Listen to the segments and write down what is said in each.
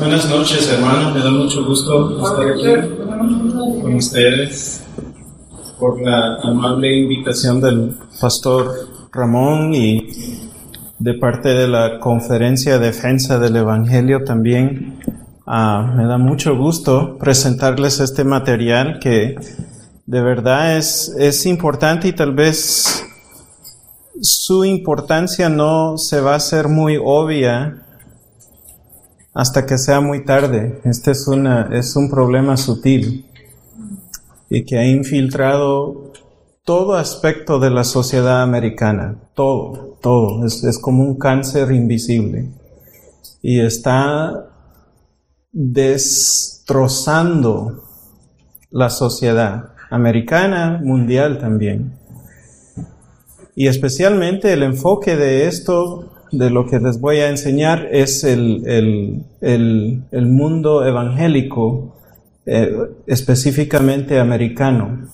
Buenas noches, hermanos. Me da mucho gusto estar aquí con ustedes por la amable invitación del pastor Ramón y de parte de la Conferencia de Defensa del Evangelio también. Me da mucho gusto presentarles este material que de verdad es importante y tal vez su importancia no se va a hacer muy obvia hasta que sea muy tarde. Este es un problema sutil y que ha infiltrado todo aspecto de la sociedad americana. Todo. Es como un cáncer invisible y está destrozando la sociedad americana, mundial también. Y especialmente el enfoque de esto, de lo que les voy a enseñar, es el mundo evangélico, específicamente americano.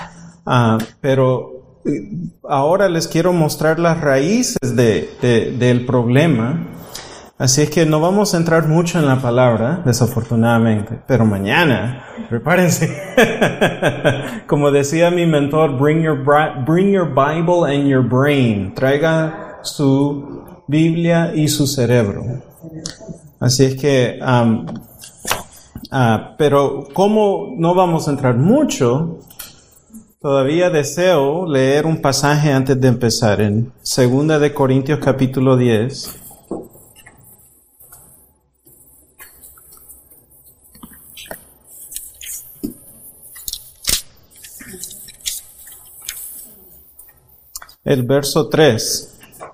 Pero ahora les quiero mostrar las raíces del problema. Así es que no vamos a entrar mucho en la palabra, desafortunadamente, pero mañana, prepárense. Como decía mi mentor, bring your Bible and your brain. Traiga su Biblia y su cerebro. Así es que, pero como no vamos a entrar mucho, todavía deseo leer un pasaje antes de empezar en 2 de Corintios capítulo 10. El verso 3.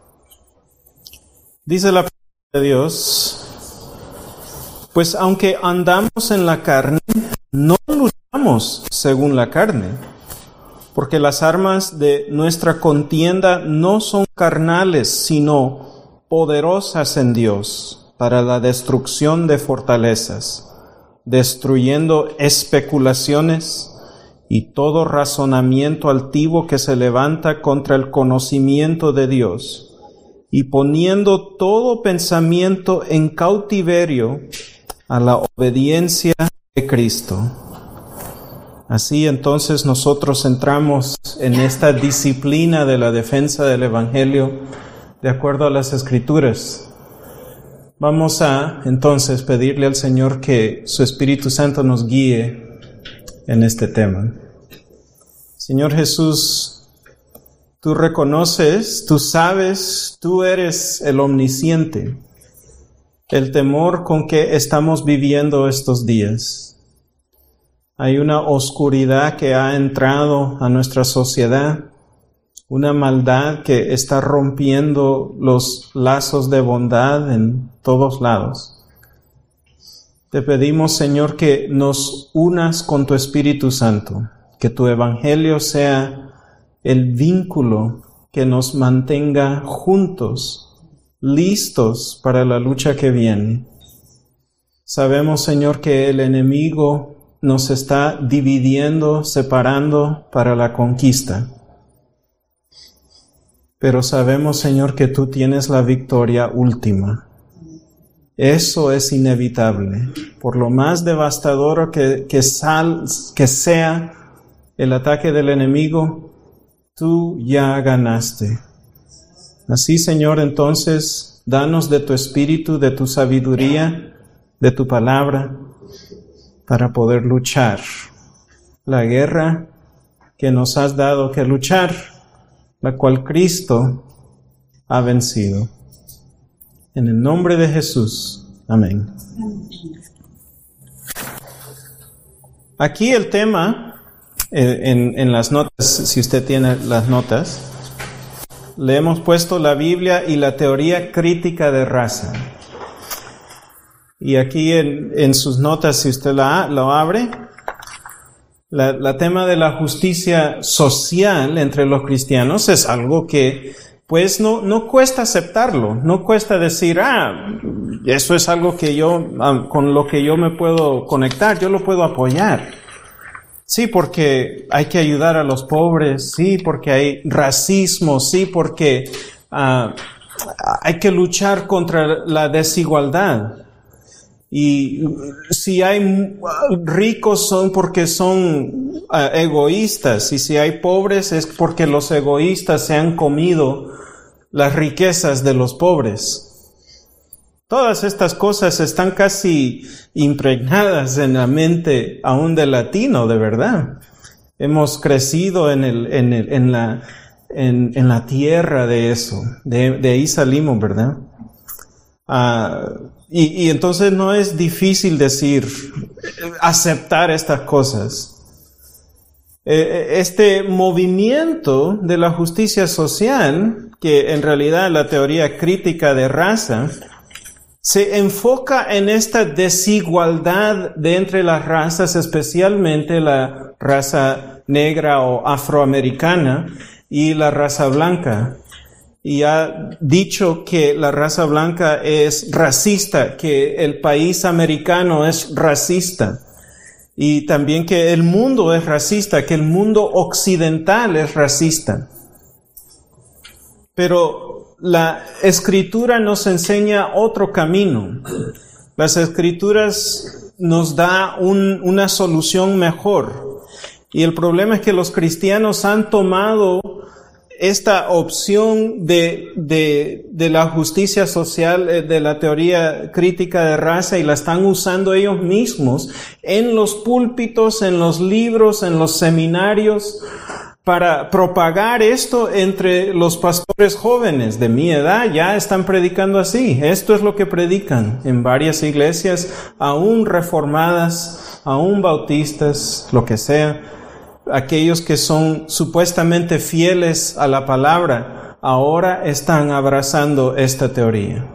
Dice la palabra de Dios: pues aunque andamos en la carne, no luchamos según la carne, porque las armas de nuestra contienda no son carnales, sino poderosas en Dios para la destrucción de fortalezas, destruyendo especulaciones y todo razonamiento altivo que se levanta contra el conocimiento de Dios, y poniendo todo pensamiento en cautiverio a la obediencia de Cristo. Así entonces nosotros entramos en esta disciplina de la defensa del Evangelio de acuerdo a las Escrituras. Vamos a entonces pedirle al Señor que su Espíritu Santo nos guíe en este tema. Señor Jesús, tú reconoces, tú sabes, tú eres el omnisciente, el temor con que estamos viviendo estos días. Hay una oscuridad que ha entrado a nuestra sociedad, una maldad que está rompiendo los lazos de bondad en todos lados. Te pedimos, Señor, que nos unas con tu Espíritu Santo, que tu Evangelio sea el vínculo que nos mantenga juntos, listos para la lucha que viene. Sabemos, Señor, que el enemigo nos está dividiendo, separando para la conquista. Pero sabemos, Señor, que tú tienes la victoria última. Eso es inevitable. Por lo más devastador que sea el ataque del enemigo, tú ya ganaste. Así, Señor, entonces, danos de tu espíritu, de tu sabiduría, de tu palabra, para poder luchar la guerra que nos has dado que luchar, la cual Cristo ha vencido. En el nombre de Jesús. Amén. Aquí el tema, en las notas, si usted tiene las notas, le hemos puesto la Biblia y la teoría crítica de raza. Y aquí en sus notas, si usted lo abre, la tema de la justicia social entre los cristianos es algo que pues no cuesta aceptarlo, no cuesta decir, eso es algo que con lo que yo me puedo conectar, yo lo puedo apoyar. Sí, porque hay que ayudar a los pobres, sí, porque hay racismo, sí, porque hay que luchar contra la desigualdad. Y si hay ricos son porque son egoístas, y si hay pobres es porque los egoístas se han comido las riquezas de los pobres. Todas estas cosas están casi impregnadas en la mente aún del latino, de verdad. Hemos crecido en la tierra de eso. De ahí salimos, ¿verdad? Y entonces no es difícil aceptar estas cosas. Este movimiento de la justicia social, que en realidad la teoría crítica de raza, se enfoca en esta desigualdad de entre las razas, especialmente la raza negra o afroamericana y la raza blanca. Y ha dicho que la raza blanca es racista, que el país americano es racista, y también que el mundo es racista, que el mundo occidental es racista. Pero la Escritura nos enseña otro camino. Las Escrituras nos da una solución mejor. Y el problema es que los cristianos han tomado esta opción de la justicia social, de la teoría crítica de raza, y la están usando ellos mismos en los púlpitos, en los libros, en los seminarios, para propagar esto entre los pastores jóvenes de mi edad. Ya están predicando así. Esto es lo que predican en varias iglesias, aún reformadas, aún bautistas, lo que sea. Aquellos que son supuestamente fieles a la palabra, ahora están abrazando esta teoría.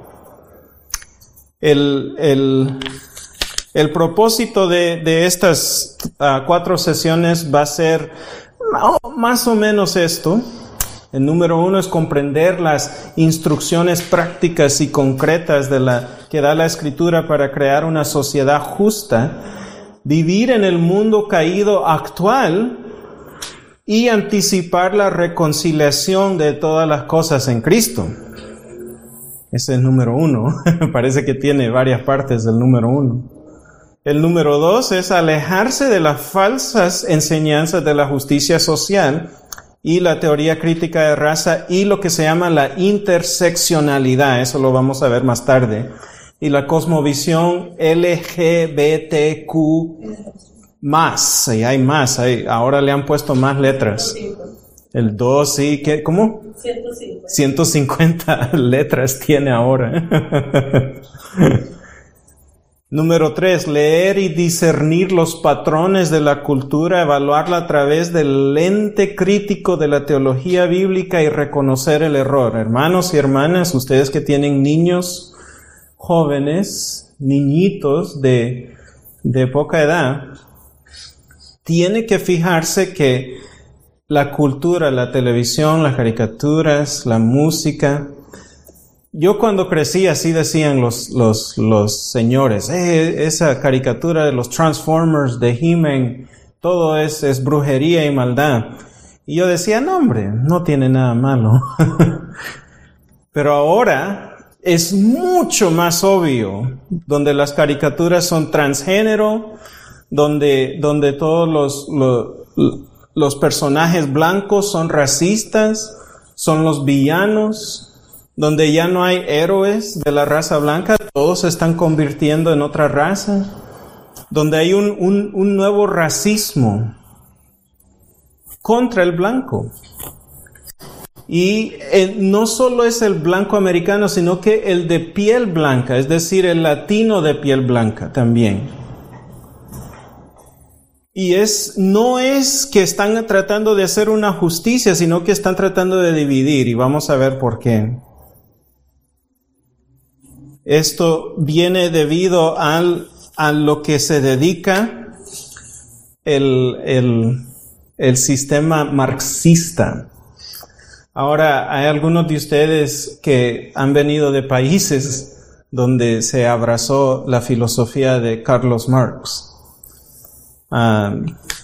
El propósito de estas 4 sesiones va a ser más o menos esto. El número 1 es comprender las instrucciones prácticas y concretas que da la Escritura para crear una sociedad justa, vivir en el mundo caído actual y anticipar la reconciliación de todas las cosas en Cristo. Ese es el número 1. Parece que tiene varias partes del número 1. El número 2 es alejarse de las falsas enseñanzas de la justicia social y la teoría crítica de raza y lo que se llama la interseccionalidad. Eso lo vamos a ver más tarde. Y la cosmovisión LGBTQ+. Y hay más. Ahora le han puesto más letras. El 2, sí. ¿Cómo? 150 letras tiene ahora. Número 3, leer y discernir los patrones de la cultura, evaluarla a través del lente crítico de la teología bíblica y reconocer el error. Hermanos y hermanas, ustedes que tienen niños jóvenes, niñitos de poca edad, tiene que fijarse que la cultura, la televisión, las caricaturas, la música. Yo cuando crecí así decían los señores, esa caricatura de los Transformers, de He-Man, todo es brujería y maldad. Y yo decía, no hombre, no tiene nada malo. Pero ahora es mucho más obvio, donde las caricaturas son transgénero, donde todos los personajes blancos son racistas, son los villanos, donde ya no hay héroes de la raza blanca, todos se están convirtiendo en otra raza, donde hay un nuevo racismo contra el blanco. Y no solo es el blanco americano, sino que el de piel blanca, es decir, el latino de piel blanca también. Y no es que están tratando de hacer una justicia, sino que están tratando de dividir, y vamos a ver por qué. Esto viene debido a lo que se dedica el sistema marxista. Ahora, hay algunos de ustedes que han venido de países donde se abrazó la filosofía de Carlos Marx,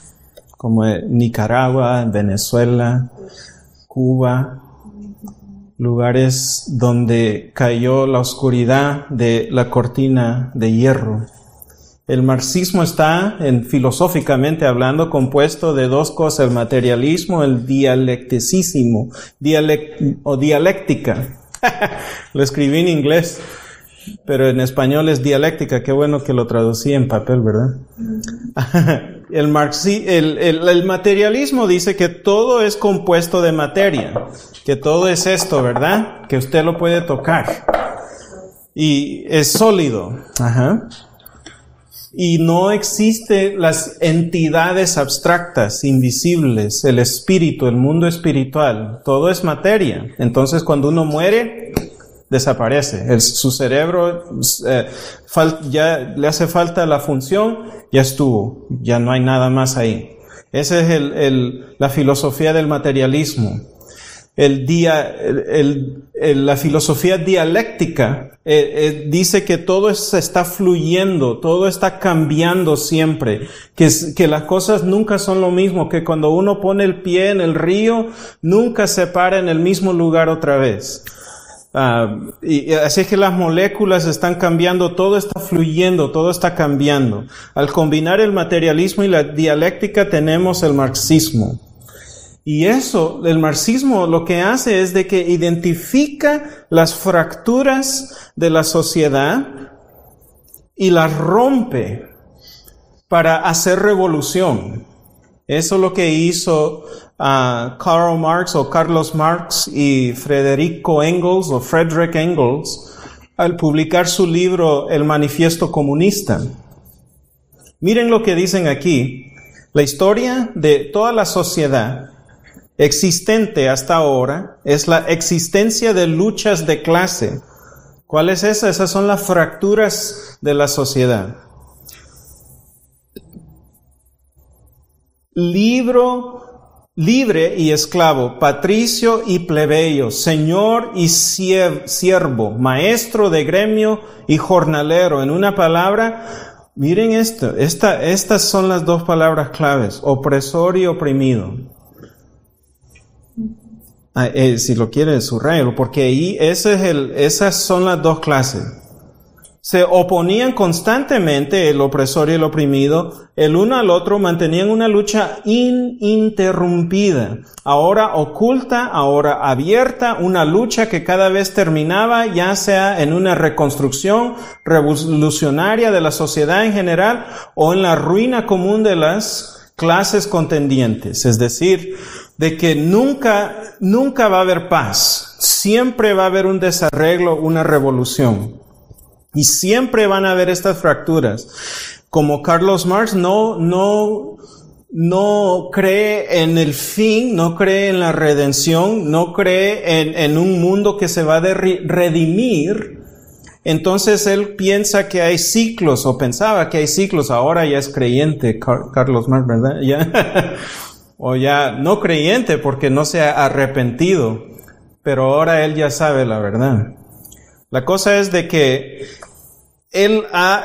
como Nicaragua, Venezuela, Cuba. lugares donde cayó la oscuridad de la cortina de hierro. El marxismo está, filosóficamente hablando, compuesto de dos cosas: el materialismo, el dialecticismo, dialéctica. Lo escribí en inglés, pero en español es dialéctica. Qué bueno que lo traducí en papel, ¿verdad? El materialismo dice que todo es compuesto de materia, que todo es esto, ¿verdad? Que usted lo puede tocar y es sólido. Ajá. Y no existen las entidades abstractas, invisibles, el espíritu, el mundo espiritual. Todo es materia. Entonces, cuando uno muere, desaparece. Su cerebro ya le hace falta la función, ya estuvo. Ya no hay nada más ahí. Esa es la filosofía del materialismo. La filosofía dialéctica dice que todo está fluyendo, todo está cambiando siempre, que las cosas nunca son lo mismo, que cuando uno pone el pie en el río, nunca se para en el mismo lugar otra vez. Y así es que las moléculas están cambiando, todo está fluyendo, todo está cambiando. Al combinar el materialismo y la dialéctica tenemos el marxismo. Y eso, el marxismo lo que hace es de que identifica las fracturas de la sociedad y las rompe para hacer revolución. Eso es lo que hizo Karl Marx o Carlos Marx y Friedrich Engels al publicar su libro El Manifiesto Comunista. Miren lo que dicen aquí. La historia de toda la sociedad existente hasta ahora es la existencia de luchas de clase. ¿Cuál es esa? Esas son las fracturas de la sociedad. Libre y esclavo, patricio y plebeyo, señor y siervo, maestro de gremio y jornalero. En una palabra, miren esto, estas son las dos palabras claves: opresor y oprimido. Si lo quieren, subrayo, porque ahí esas son las dos clases. Se oponían constantemente el opresor y el oprimido, el uno al otro, mantenían una lucha ininterrumpida, ahora oculta, ahora abierta, una lucha que cada vez terminaba, ya sea en una reconstrucción revolucionaria de la sociedad en general o en la ruina común de las clases contendientes. Es decir, de que nunca va a haber paz, siempre va a haber un desarreglo, una revolución. Y siempre van a haber estas fracturas. Como Carlos Marx no cree en el fin, no cree en la redención, no cree en un mundo que se va a redimir. Entonces él piensa que hay ciclos, o pensaba que hay ciclos. Ahora ya es creyente, Carlos Marx, ¿verdad? Ya. O ya no creyente porque no se ha arrepentido. Pero ahora él ya sabe la verdad. La cosa es de que él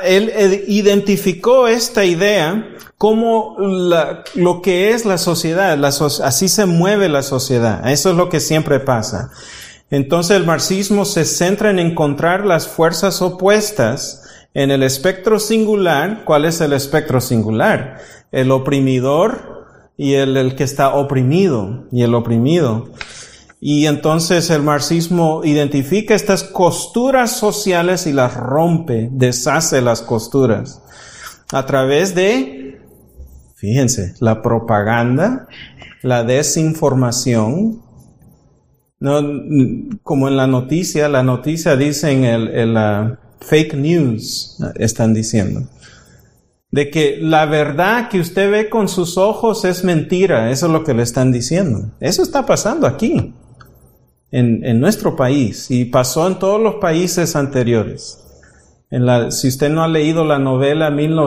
identificó esta idea como lo que es la sociedad. Así se mueve la sociedad. Eso es lo que siempre pasa. Entonces el marxismo se centra en encontrar las fuerzas opuestas en el espectro singular. ¿Cuál es el espectro singular? El oprimidor y el que está oprimido y el oprimido. Y entonces el marxismo identifica estas costuras sociales y las rompe, deshace las costuras a través de, fíjense, la propaganda, la desinformación. No, como en la noticia dicen el fake news, están diciendo. De que la verdad que usted ve con sus ojos es mentira, eso es lo que le están diciendo. Eso está pasando aquí. En nuestro país, y pasó en todos los países anteriores. Si usted no ha leído la novela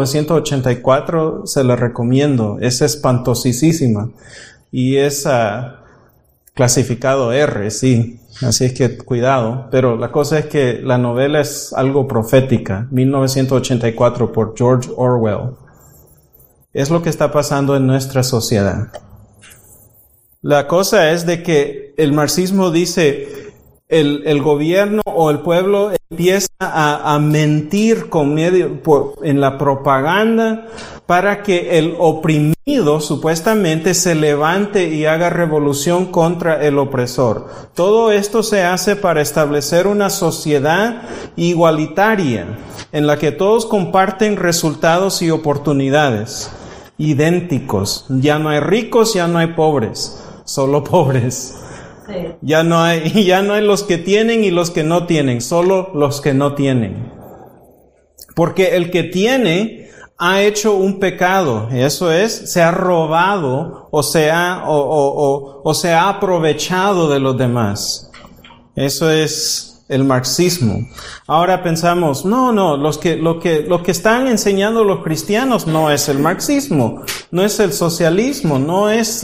1984, se la recomiendo. Es espantosísima. Y es clasificado R, sí. Así es que cuidado. Pero la cosa es que la novela es algo profética. 1984 por George Orwell. Es lo que está pasando en nuestra sociedad. La cosa es de que el marxismo dice, el gobierno o el pueblo empieza a mentir en la propaganda para que el oprimido supuestamente se levante y haga revolución contra el opresor. Todo esto se hace para establecer una sociedad igualitaria en la que todos comparten resultados y oportunidades idénticos. Ya no hay ricos, ya no hay pobres, solo pobres. Sí. Ya no hay los que tienen y los que no tienen, solo los que no tienen. Porque el que tiene ha hecho un pecado, eso es, se ha robado o se ha aprovechado de los demás. Eso es el marxismo. Ahora pensamos, no, lo que están enseñando los cristianos no es el marxismo, no es el socialismo, no es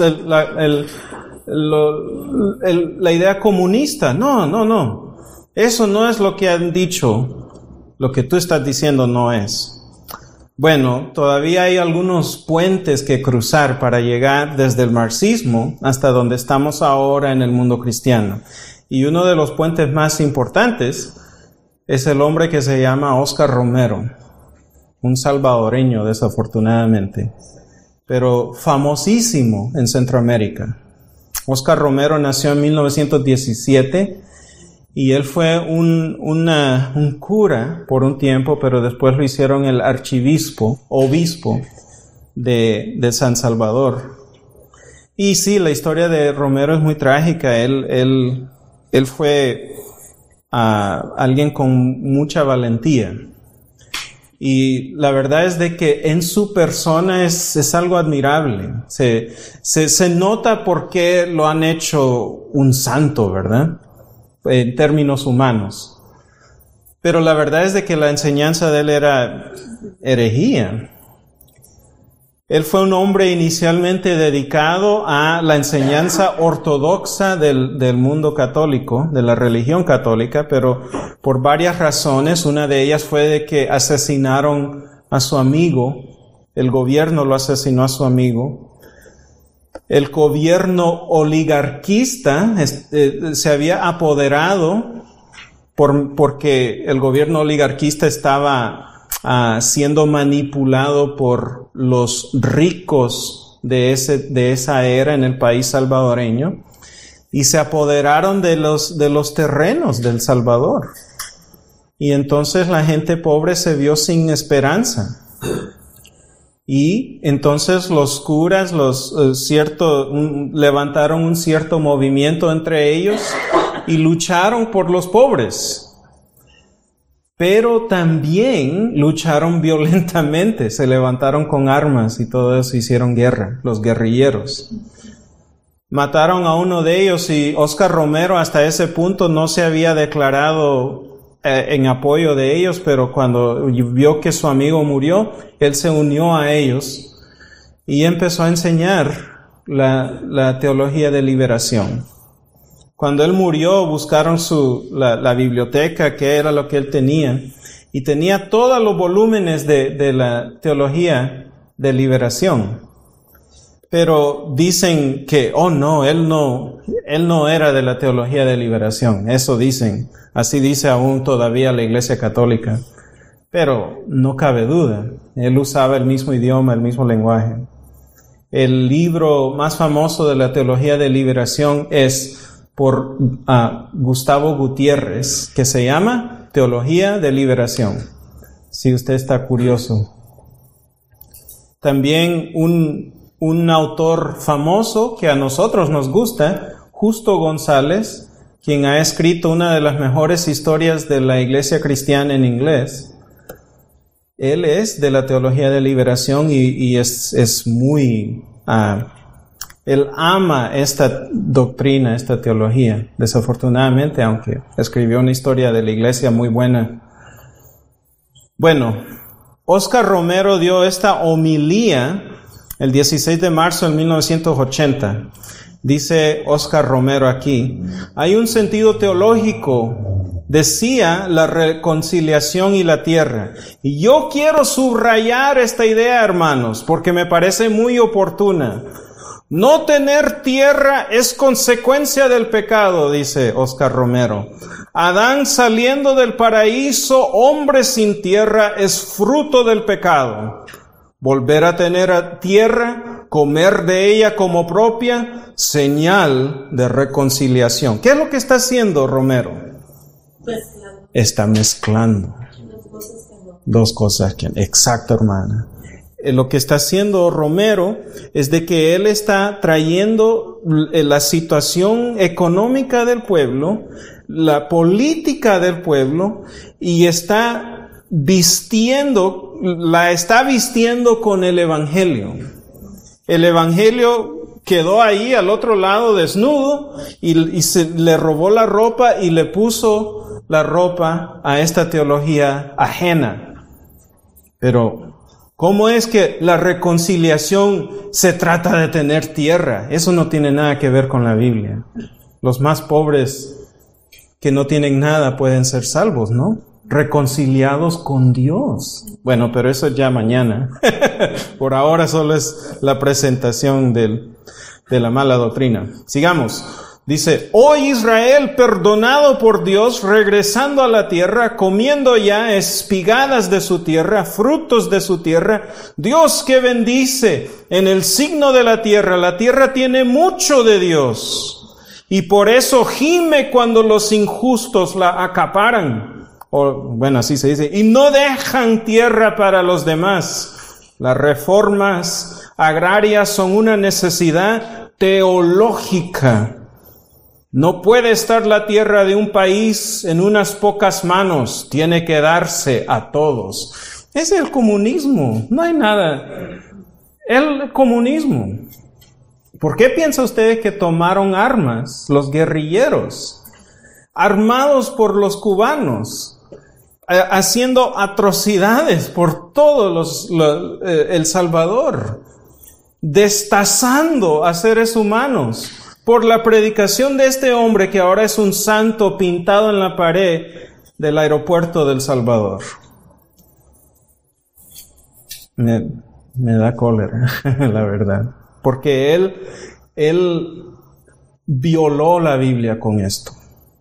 la idea comunista. No. Eso no es lo que han dicho. Lo que tú estás diciendo no es. Bueno, todavía hay algunos puentes que cruzar para llegar desde el marxismo hasta donde estamos ahora en el mundo cristiano. Y uno de los puentes más importantes es el hombre que se llama Oscar Romero, un salvadoreño desafortunadamente, pero famosísimo en Centroamérica. Oscar Romero nació en 1917 y él fue un cura por un tiempo, pero después lo hicieron el obispo de San Salvador. Y sí, la historia de Romero es muy trágica. Él fue alguien con mucha valentía. Y la verdad es de que en su persona es algo admirable. Se nota por qué lo han hecho un santo, ¿verdad? En términos humanos. Pero la verdad es de que la enseñanza de él era herejía. Él fue un hombre inicialmente dedicado a la enseñanza ortodoxa del mundo católico, de la religión católica, pero por varias razones. Una de ellas fue de que asesinaron a su amigo, el gobierno lo asesinó a su amigo. El gobierno oligarquista se había apoderado porque el gobierno oligarquista estaba siendo manipulado por los ricos de esa era en el país salvadoreño, y se apoderaron de los terrenos del Salvador. Y entonces la gente pobre se vio sin esperanza. Y entonces los curas levantaron un cierto movimiento entre ellos y lucharon por los pobres. Pero también lucharon violentamente, se levantaron con armas y todo eso, hicieron guerra, los guerrilleros. Mataron a uno de ellos y Oscar Romero hasta ese punto no se había declarado en apoyo de ellos, pero cuando vio que su amigo murió, él se unió a ellos y empezó a enseñar la teología de liberación. Cuando él murió, buscaron la biblioteca, que era lo que él tenía, y tenía todos los volúmenes de la teología de liberación. Pero dicen que, él no era de la teología de liberación. Eso dicen. Así dice aún todavía la Iglesia Católica. Pero no cabe duda. Él usaba el mismo idioma, el mismo lenguaje. El libro más famoso de la teología de liberación es por Gustavo Gutiérrez, que se llama Teología de Liberación, si usted está curioso. También un autor famoso que a nosotros nos gusta, Justo González, quien ha escrito una de las mejores historias de la iglesia cristiana en inglés. Él es de la Teología de Liberación y es muy... Él ama esta doctrina, esta teología, desafortunadamente, aunque escribió una historia de la iglesia muy buena. Bueno, Oscar Romero dio esta homilía el 16 de marzo de 1980. Dice Oscar Romero aquí, hay un sentido teológico, decía, la reconciliación y la tierra. Y yo quiero subrayar esta idea, hermanos, porque me parece muy oportuna. No tener tierra es consecuencia del pecado, dice Oscar Romero. Adán saliendo del paraíso, hombre sin tierra, es fruto del pecado. Volver a tener tierra, comer de ella como propia, señal de reconciliación. ¿Qué es lo que está haciendo Romero? Está mezclando dos cosas que no. Exacto, hermana. Lo que está haciendo Romero es de que él está trayendo la situación económica del pueblo, la política del pueblo, y la está vistiendo con el evangelio. El evangelio quedó ahí al otro lado desnudo y se le robó la ropa y le puso la ropa a esta teología ajena. Pero ¿cómo es que la reconciliación se trata de tener tierra? Eso no tiene nada que ver con la Biblia. Los más pobres que no tienen nada pueden ser salvos, ¿no? Reconciliados con Dios. Bueno, pero eso ya mañana. Por ahora solo es la presentación de la mala doctrina. Sigamos. Dice, oh Israel, perdonado por Dios, regresando a la tierra, comiendo ya espigadas de su tierra, frutos de su tierra, Dios que bendice en el signo de la tierra tiene mucho de Dios, y por eso gime cuando los injustos la acaparan, así se dice, y no dejan tierra para los demás. Las reformas agrarias son una necesidad teológica. No puede estar la tierra de un país en unas pocas manos, tiene que darse a todos. Es el comunismo, no hay nada. El comunismo. ¿Por qué piensa usted que tomaron armas los guerrilleros, armados por los cubanos, haciendo atrocidades por todos El Salvador, destazando a seres humanos? Por la predicación de este hombre que ahora es un santo pintado en la pared del aeropuerto de El Salvador. Me da cólera, la verdad. Porque él violó la Biblia con esto.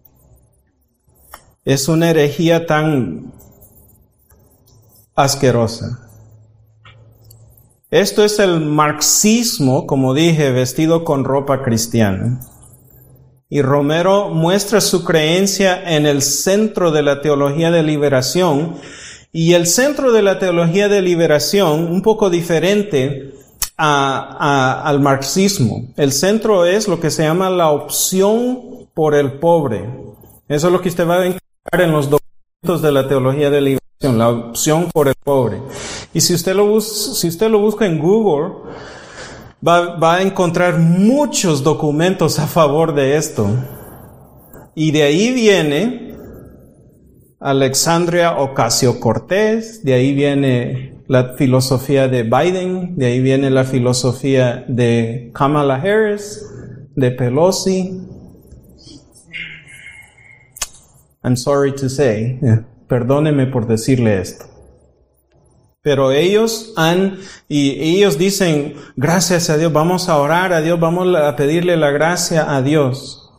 Es una herejía tan asquerosa. Esto es el marxismo, como dije, vestido con ropa cristiana. Y Romero muestra su creencia en el centro de la teología de liberación. Y el centro de la teología de liberación, un poco diferente al marxismo. El centro es lo que se llama la opción por el pobre. Eso es lo que usted va a encontrar en los documentos de la teología de liberación. La opción por el pobre. Y si usted lo busca en Google, va a encontrar muchos documentos a favor de esto. Y de ahí viene Alexandria Ocasio-Cortez, de ahí viene la filosofía de Biden, de ahí viene la filosofía de Kamala Harris, de Pelosi. I'm sorry to say. Perdóneme por decirle esto. Pero ellos dicen, gracias a Dios, vamos a orar a Dios, vamos a pedirle la gracia a Dios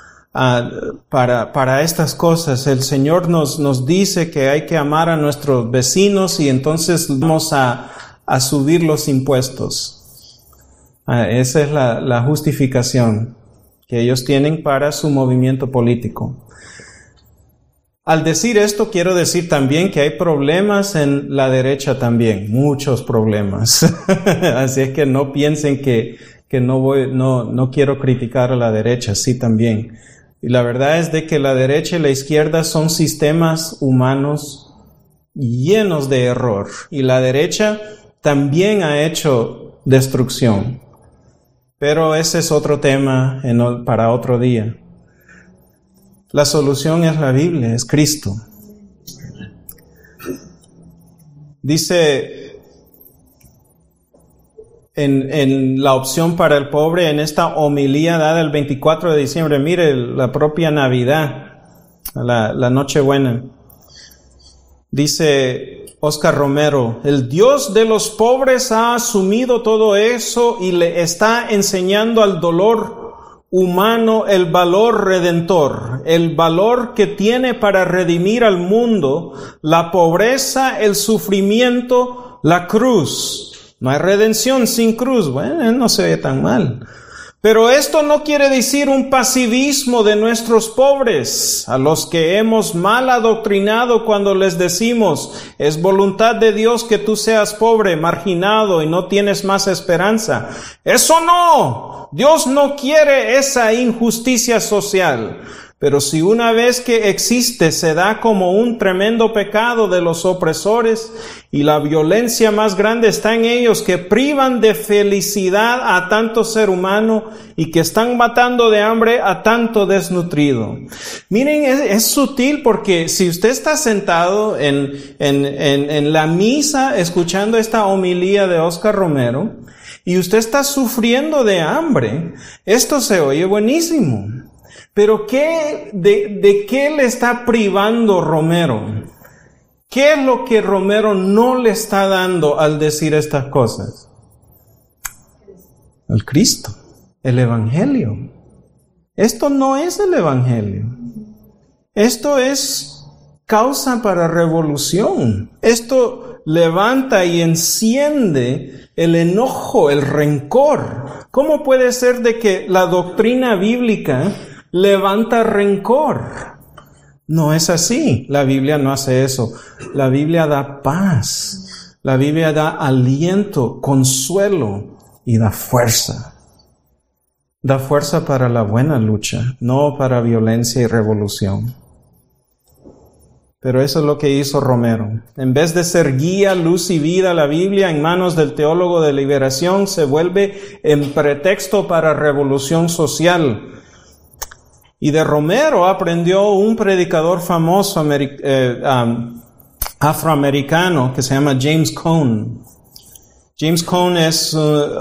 para estas cosas. El Señor nos dice que hay que amar a nuestros vecinos y entonces vamos a subir los impuestos. Esa es la justificación que ellos tienen para su movimiento político. Al decir esto, quiero decir también que hay problemas en la derecha también, muchos problemas. Así es que no piensen que no quiero criticar a la derecha, sí también. Y la verdad es de que la derecha y la izquierda son sistemas humanos llenos de error. Y la derecha también ha hecho destrucción. Pero ese es otro tema para otro día. La solución es la Biblia, es Cristo. Dice en la opción para el pobre, en esta homilía dada el 24 de diciembre, mire la propia Navidad, la Nochebuena. Dice Oscar Romero, el Dios de los pobres ha asumido todo eso y le está enseñando al dolor humano el valor redentor, el valor que tiene para redimir al mundo, la pobreza, el sufrimiento, la cruz. No hay redención sin cruz. Bueno, no se ve tan mal. Pero esto no quiere decir un pasivismo de nuestros pobres, a los que hemos mal adoctrinado cuando les decimos, es voluntad de Dios que tú seas pobre, marginado y no tienes más esperanza. ¡Eso no! Dios no quiere esa injusticia social. Pero si una vez que existe se da como un tremendo pecado de los opresores y la violencia más grande está en ellos que privan de felicidad a tanto ser humano y que están matando de hambre a tanto desnutrido. Miren, es sutil porque si usted está sentado en la misa escuchando esta homilía de Oscar Romero y usted está sufriendo de hambre, esto se oye buenísimo. Pero ¿de qué le está privando Romero? ¿Qué es lo que Romero no le está dando al decir estas cosas? El Cristo, el Evangelio. Esto no es el Evangelio. Esto es causa para revolución. Esto levanta y enciende el enojo, el rencor. ¿Cómo puede ser de que la doctrina bíblica levanta rencor? No es así. La Biblia no hace eso. La Biblia da paz. La Biblia da aliento, consuelo y da fuerza. Da fuerza para la buena lucha, no para violencia y revolución. Pero eso es lo que hizo Romero. En vez de ser guía, luz y vida, la Biblia en manos del teólogo de liberación se vuelve en pretexto para revolución social. Y de Romero aprendió un predicador famoso afroamericano que se llama James Cone. James Cone es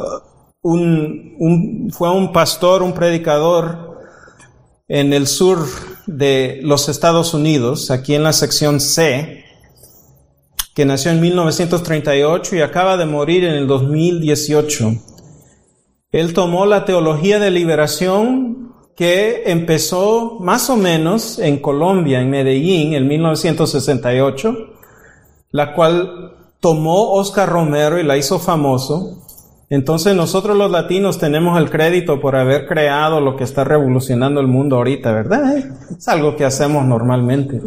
fue un pastor, un predicador en el sur de los Estados Unidos, aquí en la sección C, que nació en 1938 y acaba de morir en el 2018. Él tomó la teología de liberación que empezó más o menos en Colombia, en Medellín, en 1968, la cual tomó Oscar Romero y la hizo famoso. Entonces nosotros los latinos tenemos el crédito por haber creado lo que está revolucionando el mundo ahorita, ¿verdad? Es algo que hacemos normalmente.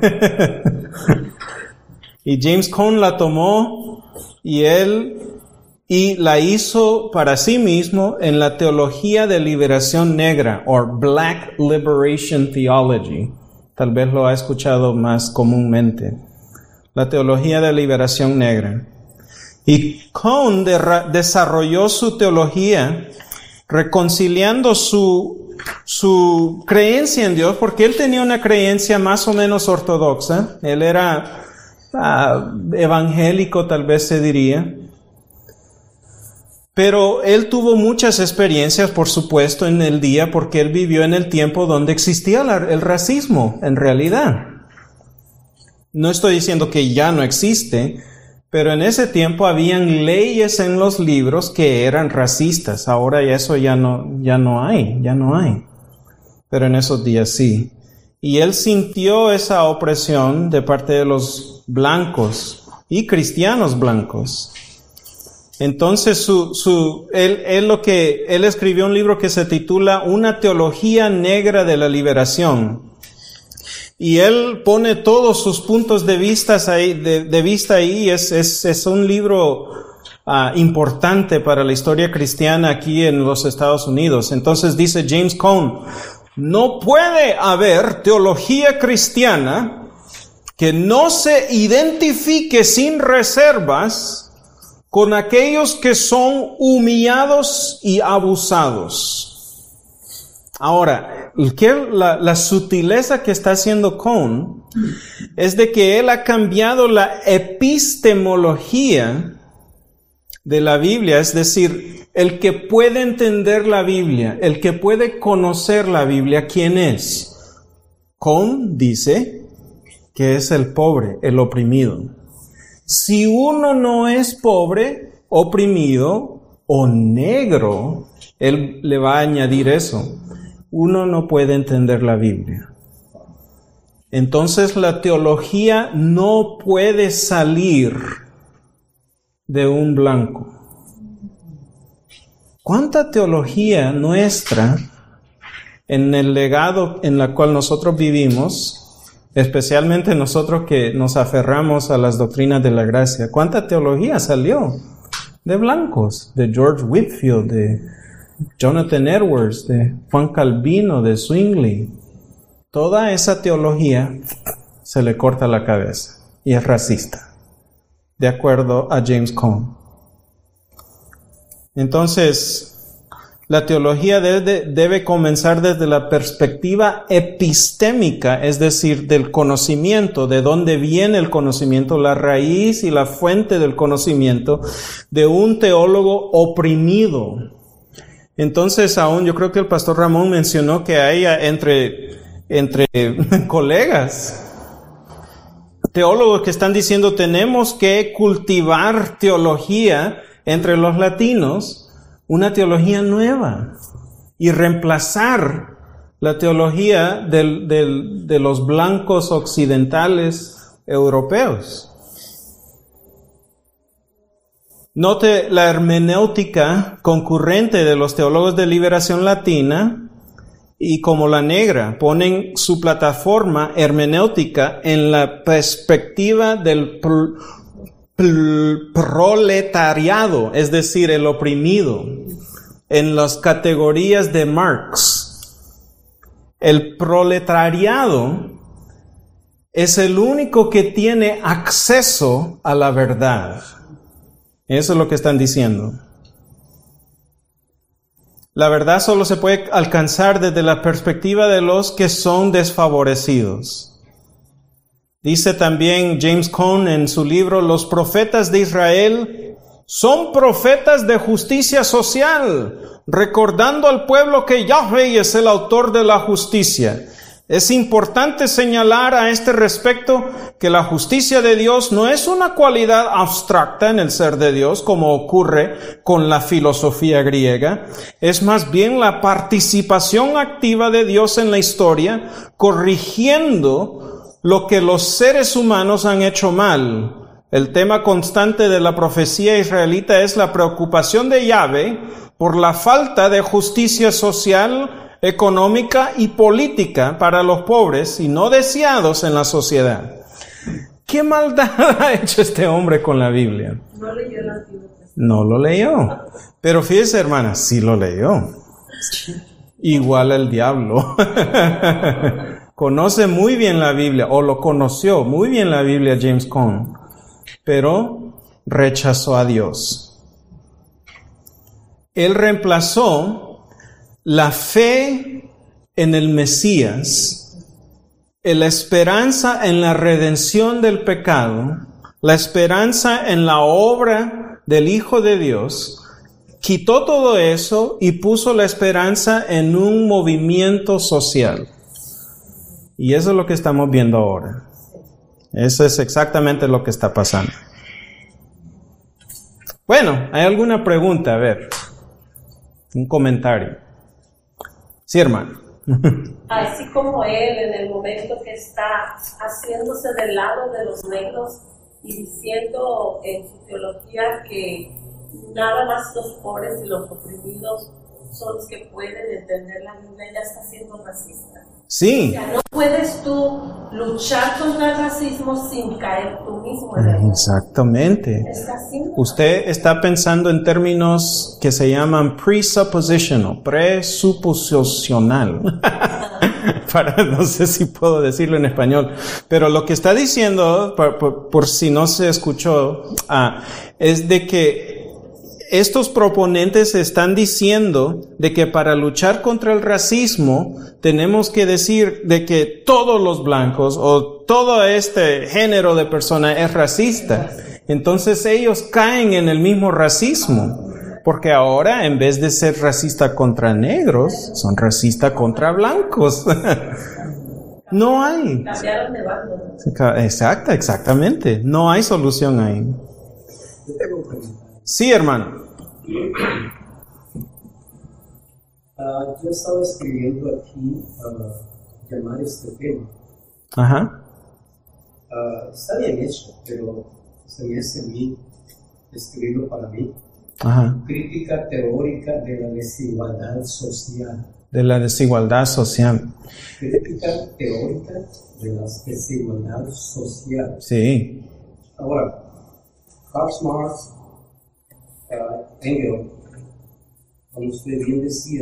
Y James Cone la tomó y la hizo para sí mismo en la teología de liberación negra, o Black Liberation Theology. Tal vez lo ha escuchado más comúnmente. La teología de liberación negra. Y Cone desarrolló su teología reconciliando su creencia en Dios, porque él tenía una creencia más o menos ortodoxa. Él era evangélico, tal vez se diría. Pero él tuvo muchas experiencias, por supuesto, en el día, porque él vivió en el tiempo donde existía el racismo, en realidad. No estoy diciendo que ya no existe, pero en ese tiempo habían leyes en los libros que eran racistas. Ahora eso ya no hay. Pero en esos días sí. Y él sintió esa opresión de parte de los blancos y cristianos blancos. Entonces él escribió un libro que se titula Una teología negra de la liberación. Y él pone todos sus puntos de vista ahí. Es un libro importante para la historia cristiana aquí en los Estados Unidos. Entonces dice James Cone, no puede haber teología cristiana que no se identifique sin reservas con aquellos que son humillados y abusados. Ahora, la sutileza que está haciendo Cone es de que él ha cambiado la epistemología de la Biblia, es decir, el que puede entender la Biblia, el que puede conocer la Biblia, ¿quién es? Cone dice que es el pobre, el oprimido. Si uno no es pobre, oprimido o negro, él le va a añadir eso. Uno no puede entender la Biblia. Entonces la teología no puede salir de un blanco. ¿Cuánta teología nuestra en el legado en el cual nosotros vivimos, especialmente nosotros que nos aferramos a las doctrinas de la gracia, cuánta teología salió de blancos, de George Whitefield, de Jonathan Edwards, de Juan Calvino, de Zwingli? Toda esa teología se le corta la cabeza y es racista, de acuerdo a James Cone. Entonces, la teología debe comenzar desde la perspectiva epistémica, es decir, del conocimiento, de dónde viene el conocimiento, la raíz y la fuente del conocimiento de un teólogo oprimido. Entonces, aún yo creo que el pastor Ramón mencionó que hay entre colegas teólogos que están diciendo tenemos que cultivar teología entre los latinos, una teología nueva, y reemplazar la teología de los blancos occidentales europeos. Note la hermenéutica concurrente de los teólogos de liberación latina y como la negra ponen su plataforma hermenéutica en la perspectiva del proletariado, es decir, el oprimido, en las categorías de Marx. El proletariado es el único que tiene acceso a la verdad. Eso es lo que están diciendo. La verdad solo se puede alcanzar desde la perspectiva de los que son desfavorecidos. Dice también James Cone en su libro, los profetas de Israel son profetas de justicia social, recordando al pueblo que Yahweh es el autor de la justicia. Es importante señalar a este respecto que la justicia de Dios no es una cualidad abstracta en el ser de Dios, como ocurre con la filosofía griega. Es más bien la participación activa de Dios en la historia, corrigiendo lo que los seres humanos han hecho mal. El tema constante de la profecía israelita es la preocupación de Yahweh por la falta de justicia social, económica y política para los pobres y no deseados en la sociedad. ¿Qué maldad ha hecho este hombre con la Biblia? No leyó el Antiguo Testamento. No lo leyó. Pero fíjese, hermana, sí lo leyó. Igual el diablo. Conoce muy bien la Biblia, o lo conoció muy bien la Biblia James Cone, pero rechazó a Dios. Él reemplazó la fe en el Mesías, la esperanza en la redención del pecado, la esperanza en la obra del Hijo de Dios, quitó todo eso y puso la esperanza en un movimiento social. Y eso es lo que estamos viendo ahora. Eso es exactamente lo que está pasando. Bueno, ¿hay alguna pregunta? A ver, un comentario. Sí, hermano. Así como él, en el momento que está haciéndose del lado de los negros y diciendo en su teología que nada más los pobres y los oprimidos son los que pueden entender la Biblia, ya está siendo racista. Sí. O sea, no puedes tú luchar contra el racismo sin caer tú mismo en él. Exactamente. Usted está pensando en términos que se llaman presupositional, presuposicional. No sé si puedo decirlo en español, pero lo que está diciendo, por si no se escuchó, es de que estos proponentes están diciendo de que para luchar contra el racismo tenemos que decir de que todos los blancos o todo este género de persona es racista. Entonces ellos caen en el mismo racismo, porque ahora en vez de ser racista contra negros, son racistas contra blancos. No hay. Cambiaron de bando. Exactamente. No hay solución ahí. Sí, hermano. Yo estaba escribiendo aquí llamar este tema. Ajá. Está bien hecho, pero se me hace a mí escribirlo para mí. Ajá. Crítica teórica de la desigualdad social. De la desigualdad social. Crítica teórica de la desigualdad social. Sí. Ahora, Karl Marx, Engels, como usted bien decía,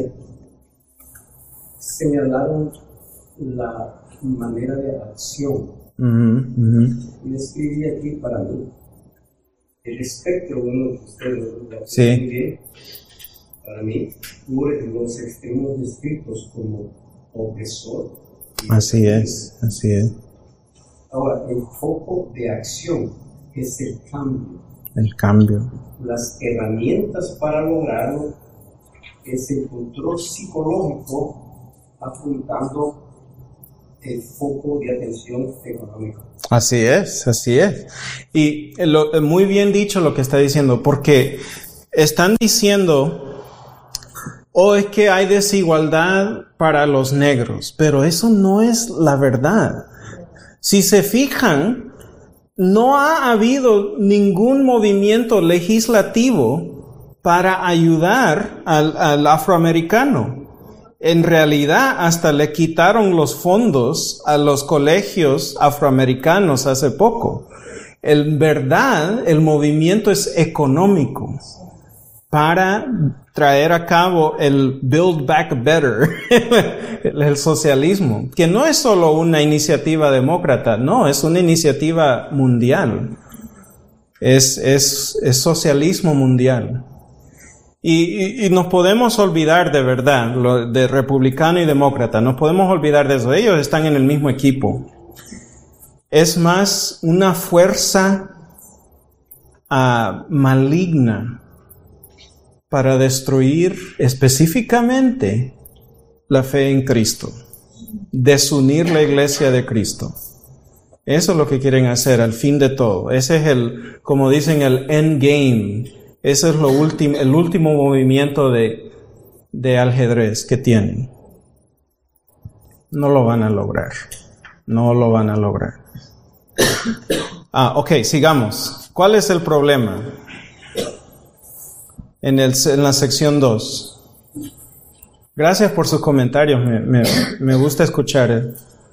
señalaron la manera de acción. Y escribí aquí para mí el espectro, uno de ustedes, sí. Para mí, cubre los extremos descritos como opresor. Así es. Ahora, el foco de acción es el cambio. El cambio. Las herramientas para lograrlo es el control psicológico apuntando el foco de atención económica. Así es. Y muy bien dicho lo que está diciendo, porque están diciendo, es que hay desigualdad para los negros, pero eso no es la verdad. Si se fijan, no ha habido ningún movimiento legislativo para ayudar al afroamericano. En realidad, hasta le quitaron los fondos a los colegios afroamericanos hace poco. En verdad, el movimiento es económico para traer a cabo el Build Back Better, el socialismo, que no es solo una iniciativa demócrata, no, es una iniciativa mundial. Es socialismo mundial. Y nos podemos olvidar de verdad, de republicano y demócrata, nos podemos olvidar de eso. Ellos están en el mismo equipo. Es más una fuerza maligna para destruir específicamente la fe en Cristo, desunir la iglesia de Cristo. Eso es lo que quieren hacer al fin de todo. Ese es como dicen, el end game. Ese es el último movimiento de ajedrez que tienen. No lo van a lograr. Ok, sigamos. ¿Cuál es el problema? En la sección 2. Gracias por sus comentarios, me gusta escuchar.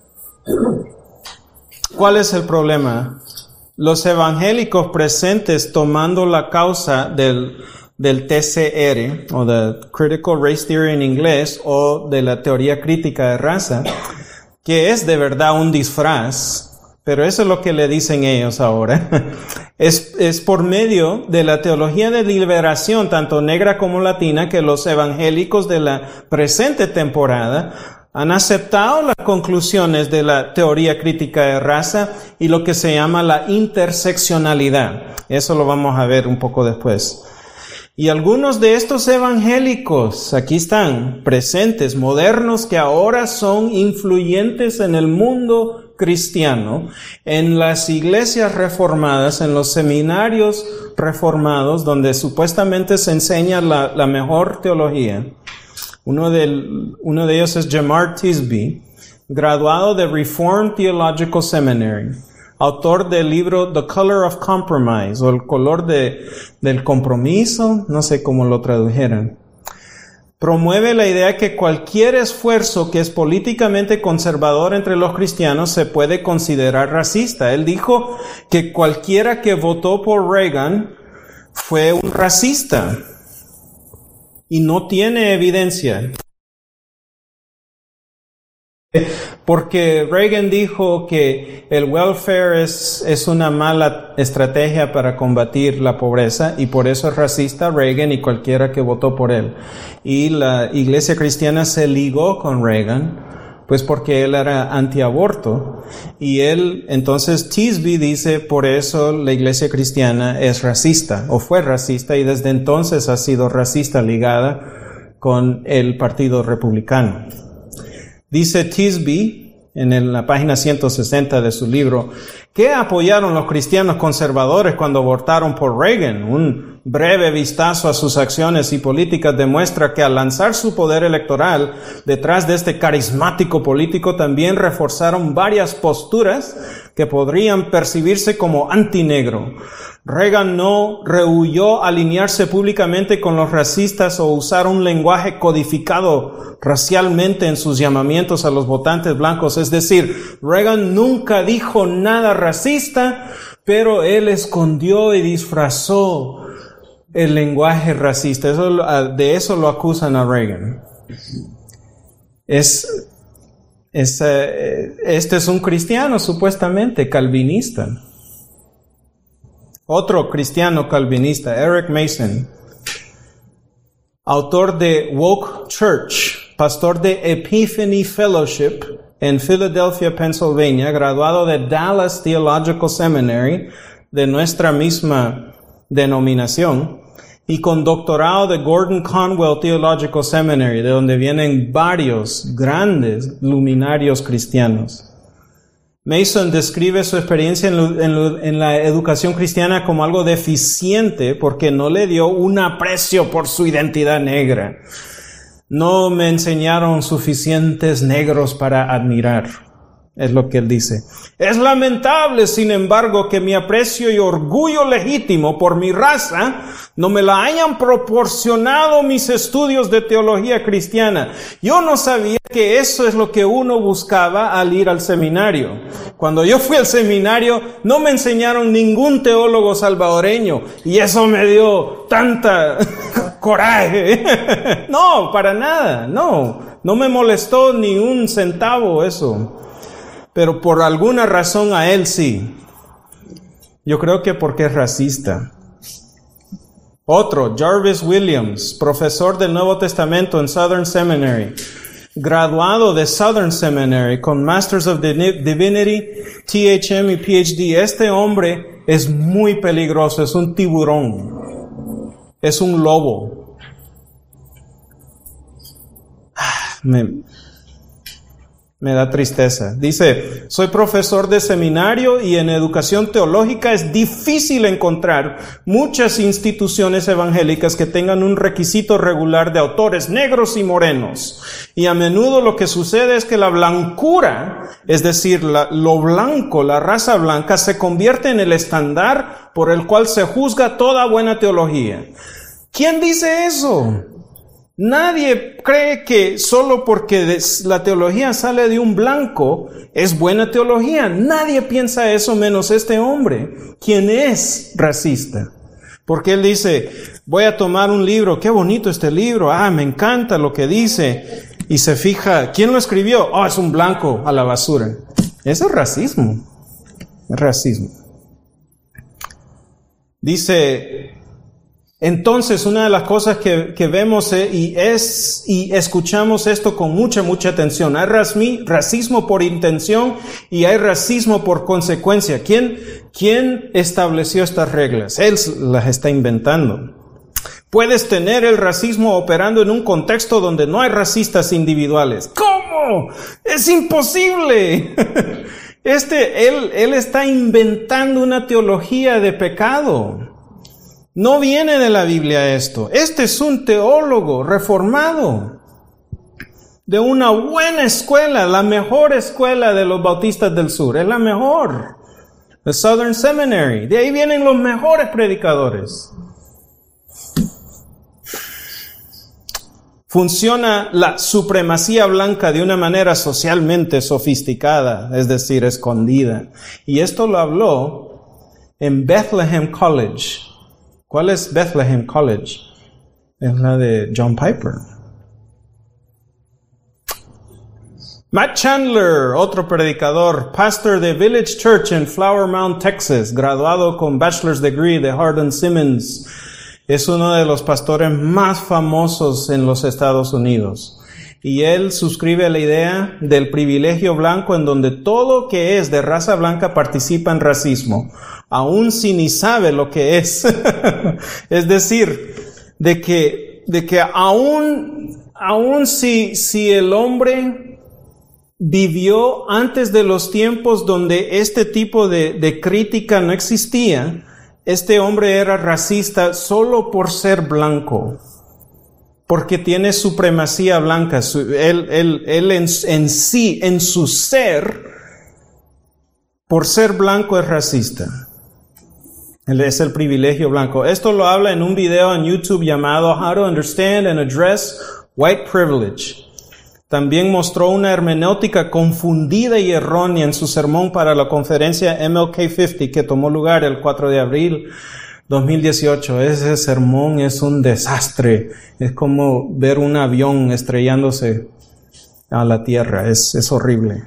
¿Cuál es el problema? Los evangélicos presentes tomando la causa del TCR, o de Critical Race Theory en inglés, o de la teoría crítica de raza, que es de verdad un disfraz, pero eso es lo que le dicen ellos ahora. Es por medio de la teología de liberación, tanto negra como latina, que los evangélicos de la presente temporada han aceptado las conclusiones de la teoría crítica de raza y lo que se llama la interseccionalidad. Eso lo vamos a ver un poco después. Y algunos de estos evangélicos, aquí están, presentes, modernos, que ahora son influyentes en el mundo cristiano, en las iglesias reformadas, en los seminarios reformados, donde supuestamente se enseña la mejor teología. Uno de ellos es Jemar Tisby, graduado de Reformed Theological Seminary, autor del libro The Color of Compromise, o el color del compromiso, no sé cómo lo tradujeran. Promueve la idea que cualquier esfuerzo que es políticamente conservador entre los cristianos se puede considerar racista. Él dijo que cualquiera que votó por Reagan fue un racista. Y no tiene evidencia. Porque Reagan dijo que el welfare es una mala estrategia para combatir la pobreza y por eso es racista Reagan y cualquiera que votó por él. Y la iglesia cristiana se ligó con Reagan, pues porque él era antiaborto. Y entonces Tisby dice, por eso la iglesia cristiana es racista, o fue racista, y desde entonces ha sido racista ligada con el Partido Republicano. Dice Tisby en la página 160 de su libro, ¿qué apoyaron los cristianos conservadores cuando votaron por Reagan? Un breve vistazo a sus acciones y políticas demuestra que al lanzar su poder electoral detrás de este carismático político también reforzaron varias posturas que podrían percibirse como antinegro. Reagan no rehuyó alinearse públicamente con los racistas o usar un lenguaje codificado racialmente en sus llamamientos a los votantes blancos. Es decir, Reagan nunca dijo nada racista, pero él escondió y disfrazó el lenguaje racista. De eso lo acusan a Reagan. Este es un cristiano supuestamente calvinista. Otro cristiano calvinista, Eric Mason, autor de Woke Church, pastor de Epiphany Fellowship en Philadelphia, Pennsylvania, graduado de Dallas Theological Seminary, de nuestra misma denominación, y con doctorado de Gordon Conwell Theological Seminary, de donde vienen varios grandes luminarios cristianos. Mason describe su experiencia en la educación cristiana como algo deficiente porque no le dio un aprecio por su identidad negra. No me enseñaron suficientes negros para admirar, es lo que él dice. Es lamentable, sin embargo, que mi aprecio y orgullo legítimo por mi raza no me la hayan proporcionado mis estudios de teología cristiana. Yo no sabía que eso es lo que uno buscaba al ir al seminario. Cuando yo fui al seminario no me enseñaron ningún teólogo salvadoreño y eso me dio tanta coraje. No, para nada, no me molestó ni un centavo eso. Pero por alguna razón a él sí. Yo creo que porque es racista. Otro, Jarvis Williams, profesor del Nuevo Testamento en Southern Seminary, graduado de Southern Seminary con Masters of Divinity, THM y PhD. Este hombre es muy peligroso, es un tiburón, es un lobo. Me da tristeza. Dice, soy profesor de seminario y en educación teológica es difícil encontrar muchas instituciones evangélicas que tengan un requisito regular de autores negros y morenos. Y a menudo lo que sucede es que la blancura, es decir, lo blanco, la raza blanca, se convierte en el estándar por el cual se juzga toda buena teología. ¿Quién dice eso? Nadie cree que solo porque la teología sale de un blanco es buena teología. Nadie piensa eso menos este hombre, quien es racista. Porque él dice, voy a tomar un libro, qué bonito este libro, me encanta lo que dice. Y se fija, ¿quién lo escribió? Es un blanco, a la basura. Eso es racismo. Es racismo. Dice, entonces, una de las cosas que vemos y escuchamos esto con mucha atención. Hay racismo por intención y hay racismo por consecuencia. ¿Quién estableció estas reglas? Él las está inventando. Puedes tener el racismo operando en un contexto donde no hay racistas individuales. ¿Cómo? ¡Es imposible! Él está inventando una teología de pecado. No viene de la Biblia esto. Este es un teólogo reformado de una buena escuela, la mejor escuela de los bautistas del sur. Es la mejor. The Southern Seminary. De ahí vienen los mejores predicadores. Funciona la supremacía blanca de una manera socialmente sofisticada, es decir, escondida. Y esto lo habló en Bethlehem College. ¿Cuál es Bethlehem College? Es la de John Piper. Matt Chandler, otro predicador, pastor de Village Church en Flower Mound, Texas, graduado con Bachelor's Degree de Hardin Simmons. Es uno de los pastores más famosos en los Estados Unidos. Y él suscribe a la idea del privilegio blanco en donde todo que es de raza blanca participa en racismo, aun si ni sabe lo que es. Es decir, de que aun si el hombre vivió antes de los tiempos donde este tipo de crítica no existía. Este hombre era racista solo por ser blanco, porque tiene supremacía blanca. Él en sí, en su ser, por ser blanco es racista. Él es el privilegio blanco. Esto lo habla en un video en YouTube llamado How to Understand and Address White Privilege. También mostró una hermenéutica confundida y errónea en su sermón para la conferencia MLK 50 que tomó lugar el 4 de abril 2018. Ese sermón es un desastre. Es como ver un avión estrellándose a la tierra. Es horrible.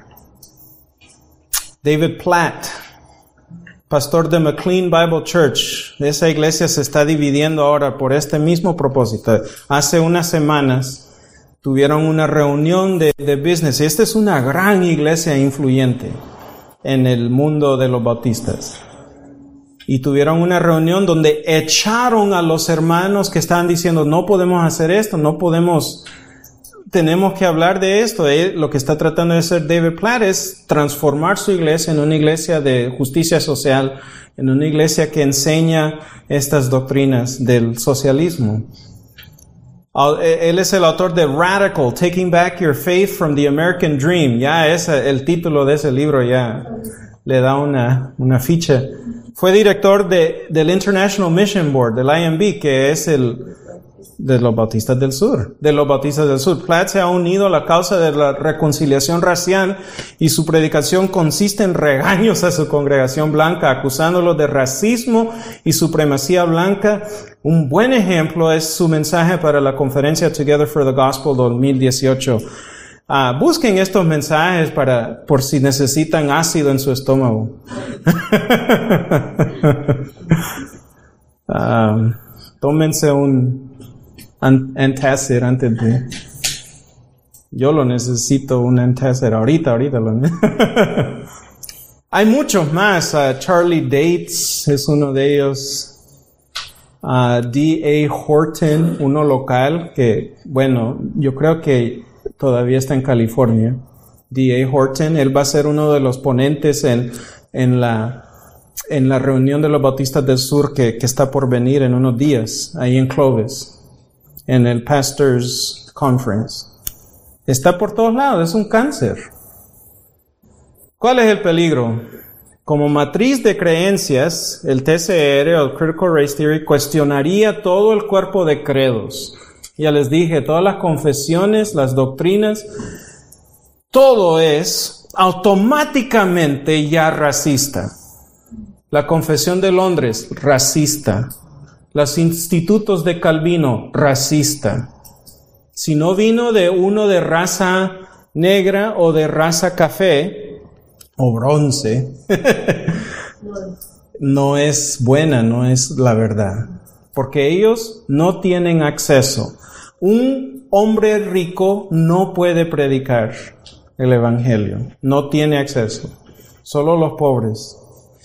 David Platt, pastor de McLean Bible Church. Esa iglesia se está dividiendo ahora por este mismo propósito. Hace unas semanas tuvieron una reunión de business. Esta es una gran iglesia influyente en el mundo de los bautistas. Y tuvieron una reunión donde echaron a los hermanos que estaban diciendo, no podemos hacer esto, tenemos que hablar de esto. Lo que está tratando de hacer David Platt es transformar su iglesia en una iglesia de justicia social, en una iglesia que enseña estas doctrinas del socialismo. Él es el autor de Radical, Taking Back Your Faith from the American Dream. Ya el título de ese libro ya le da una ficha. Fue director del International Mission Board, del IMB, que es de los Bautistas del Sur. Platt se ha unido a la causa de la reconciliación racial y su predicación consiste en regaños a su congregación blanca, acusándolos de racismo y supremacía blanca. Un buen ejemplo es su mensaje para la conferencia Together for the Gospel 2018. Busquen estos mensajes por si necesitan ácido en su estómago. Tómense un antacid antes de... Yo lo necesito, un antacid ahorita lo necesito. Hay muchos más. Charlie Dates es uno de ellos. D.A. Horton, uno local que, bueno, yo creo que todavía está en California. D.A. Horton, él va a ser uno de los ponentes en la reunión de los Bautistas del Sur que está por venir en unos días, ahí en Clovis, en el Pastors Conference. Está por todos lados, es un cáncer. ¿Cuál es el peligro? Como matriz de creencias, el TCR o el Critical Race Theory cuestionaría todo el cuerpo de credos. Ya les dije, todas las confesiones, las doctrinas, todo es automáticamente ya racista. La Confesión de Londres, racista. Los institutos de Calvino, racista. Si no vino de uno de raza negra o de raza café o bronce, no es buena, no es la verdad. Porque ellos no tienen acceso. Un hombre rico no puede predicar el evangelio. No tiene acceso. Solo los pobres.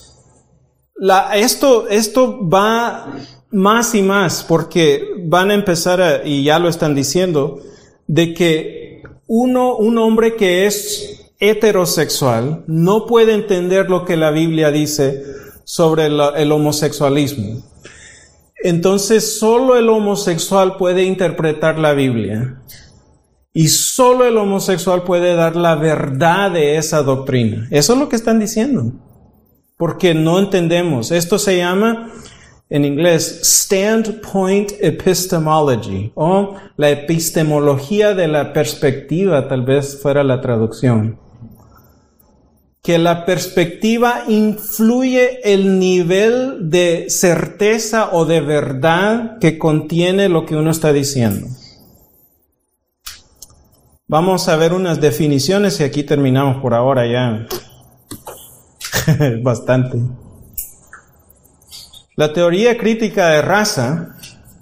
Esto va más y más porque van a empezar y ya lo están diciendo, de que un hombre que es heterosexual no puede entender lo que la Biblia dice sobre el homosexualismo. Entonces solo el homosexual puede interpretar la Biblia y solo el homosexual puede dar la verdad de esa doctrina. Eso es lo que están diciendo, porque no entendemos. Esto se llama en inglés standpoint epistemology, o la epistemología de la perspectiva, tal vez fuera la traducción. Que la perspectiva influye el nivel de certeza o de verdad que contiene lo que uno está diciendo. Vamos a ver unas definiciones y aquí terminamos por ahora ya. Bastante. La teoría crítica de raza,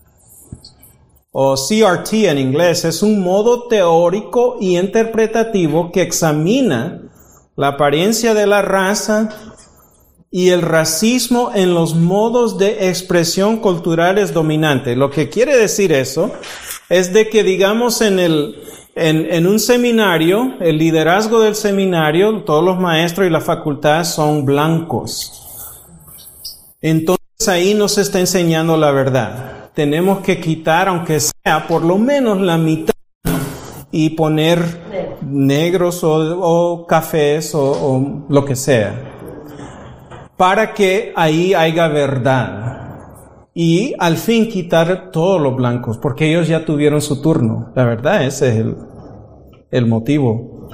o CRT en inglés, es un modo teórico y interpretativo que examina la apariencia de la raza y el racismo en los modos de expresión culturales dominantes. Lo que quiere decir eso es de que, digamos, en En un seminario, el liderazgo del seminario, todos los maestros y la facultad son blancos. Entonces ahí nos está enseñando la verdad. Tenemos que quitar, aunque sea por lo menos la mitad, y poner negros o cafés o lo que sea, para que ahí haya verdad. Y al fin quitar todos los blancos, porque ellos ya tuvieron su turno. La verdad, ese es el motivo.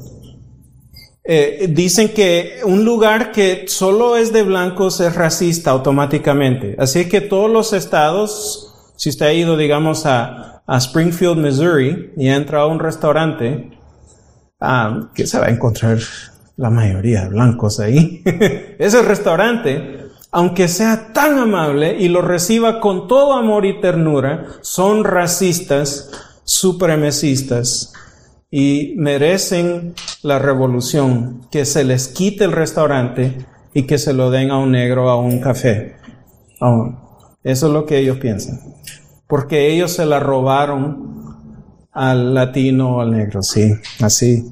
Dicen que un lugar que solo es de blancos es racista automáticamente. Así que todos los estados, si usted ha ido, digamos, a Springfield, Missouri, y ha entrado a un restaurante, que se va a encontrar la mayoría de blancos ahí. Ese restaurante, aunque sea tan amable y lo reciba con todo amor y ternura, son racistas, supremacistas, y merecen la revolución, que se les quite el restaurante y que se lo den a un negro, a un café. Eso es lo que ellos piensan. Porque ellos se la robaron al latino o al negro, sí, así.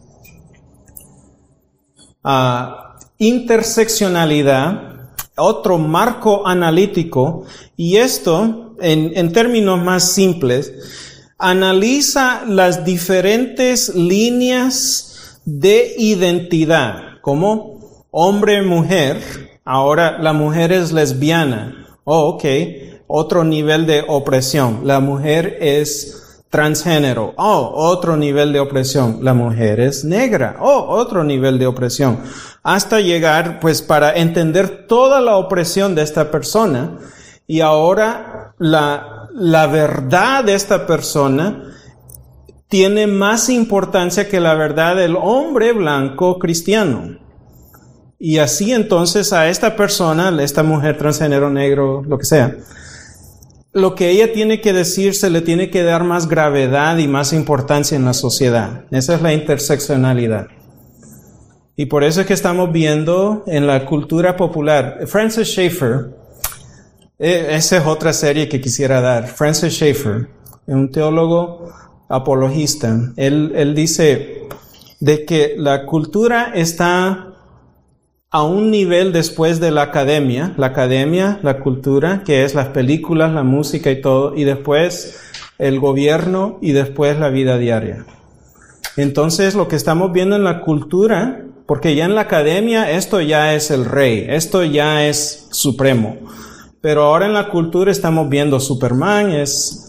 Interseccionalidad, otro marco analítico, y esto, en términos más simples, analiza las diferentes líneas de identidad, como hombre-mujer. Ahora la mujer es lesbiana. Otro nivel de opresión. La mujer es transgénero. Otro nivel de opresión. La mujer es negra. Otro nivel de opresión. Hasta llegar, pues, para entender toda la opresión de esta persona. Y ahora la verdad de esta persona tiene más importancia que la verdad del hombre blanco cristiano. Y así entonces a esta persona, esta mujer transgénero, negro, lo que sea, lo que ella tiene que decir se le tiene que dar más gravedad y más importancia en la sociedad. Esa es la interseccionalidad. Y por eso es que estamos viendo en la cultura popular. Francis Schaeffer, esa es otra serie que quisiera dar. Francis Schaeffer, un teólogo apologista. Él dice de que la cultura está a un nivel después de la academia, la cultura, que es las películas, la música y todo, y después el gobierno y después la vida diaria. Entonces lo que estamos viendo en la cultura, porque ya en la academia esto ya es el rey, esto ya es supremo, pero ahora en la cultura estamos viendo Superman es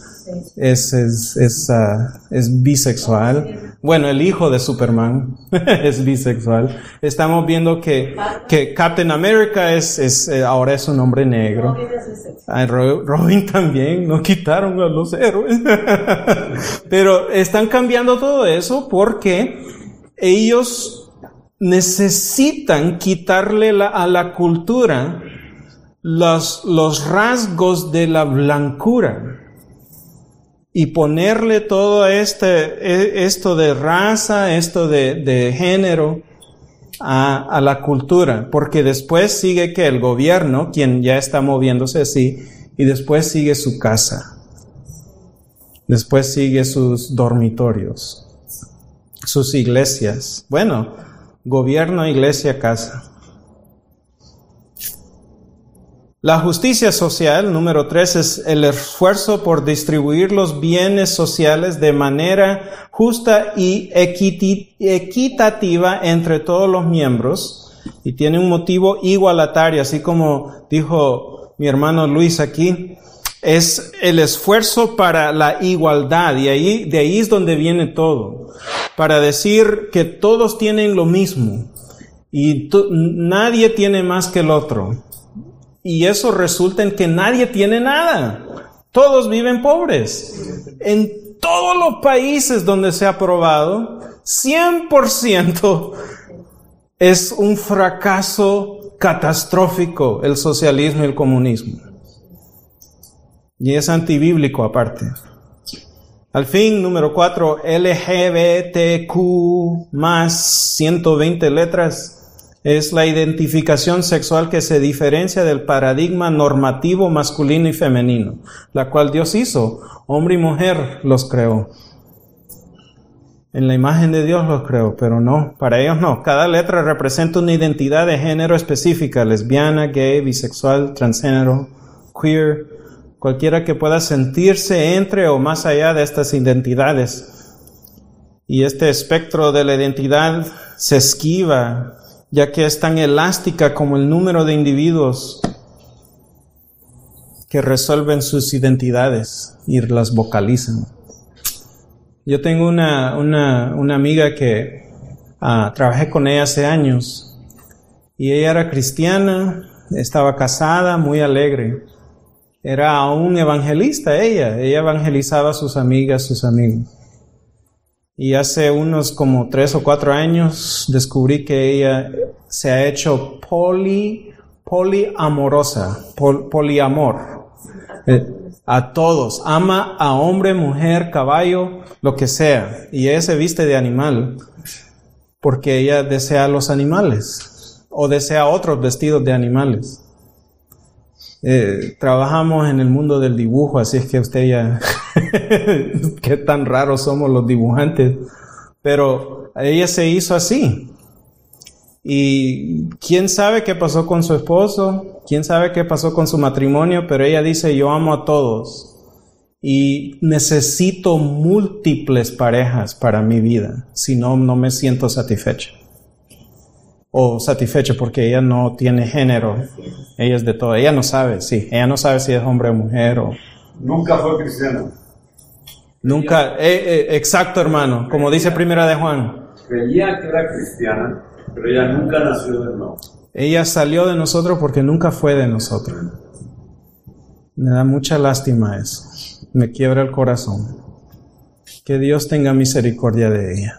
bisexual. Bueno, el hijo de Superman es bisexual. Estamos viendo que Captain America ahora es un hombre negro. Robin también, no quitaron a los héroes. Pero están cambiando todo eso porque ellos necesitan quitarle a la cultura los rasgos de la blancura. Y ponerle todo esto de raza, esto de género a la cultura. Porque después sigue que el gobierno, quien ya está moviéndose así, y después sigue su casa. Después sigue sus dormitorios, sus iglesias. Bueno, gobierno, iglesia, casa. La justicia social, número 3, es el esfuerzo por distribuir los bienes sociales de manera justa y equitativa entre todos los miembros, y tiene un motivo igualatario, así como dijo mi hermano Luis aquí, es el esfuerzo para la igualdad, y de ahí es donde viene todo, para decir que todos tienen lo mismo, y nadie tiene más que el otro. Y eso resulta en que nadie tiene nada. Todos viven pobres. En todos los países donde se ha aprobado, 100% es un fracaso catastrófico el socialismo y el comunismo. Y es antibíblico aparte. Al fin, número 4, LGBTQ más 120 letras. Es la identificación sexual que se diferencia del paradigma normativo masculino y femenino, la cual Dios hizo. Hombre y mujer los creó. En la imagen de Dios los creo, pero no, para ellos no. Cada letra representa una identidad de género específica: lesbiana, gay, bisexual, transgénero, queer, cualquiera que pueda sentirse entre o más allá de estas identidades. Y este espectro de la identidad se esquiva, ya que es tan elástica como el número de individuos que resuelven sus identidades y las vocalizan. Yo tengo una amiga que trabajé con ella hace años, y ella era cristiana, estaba casada, muy alegre. Era un evangelista ella evangelizaba a sus amigas, sus amigos. Y hace unos como 3 o 4 años descubrí que ella se ha hecho poliamorosa, poliamor. A todos, ama a hombre, mujer, caballo, lo que sea. Y ella se viste de animal porque ella desea los animales o desea otros vestidos de animales. Trabajamos en el mundo del dibujo, así es que usted ya qué tan raros somos los dibujantes, pero ella se hizo así. Y quién sabe qué pasó con su esposo, quién sabe qué pasó con su matrimonio, pero ella dice: yo amo a todos y necesito múltiples parejas para mi vida, si no, no me siento satisfecha. O satisfecha, porque ella no tiene género, ella es de todo, ella no sabe, ella no sabe si es hombre o mujer o... Nunca fue cristiana. Nunca, exacto, hermano, como dice Primera de Juan. Creía que era cristiana, pero ella nunca nació de nuevo. Ella salió de nosotros porque nunca fue de nosotros. Me da mucha lástima eso, me quiebra el corazón. Que Dios tenga misericordia de ella.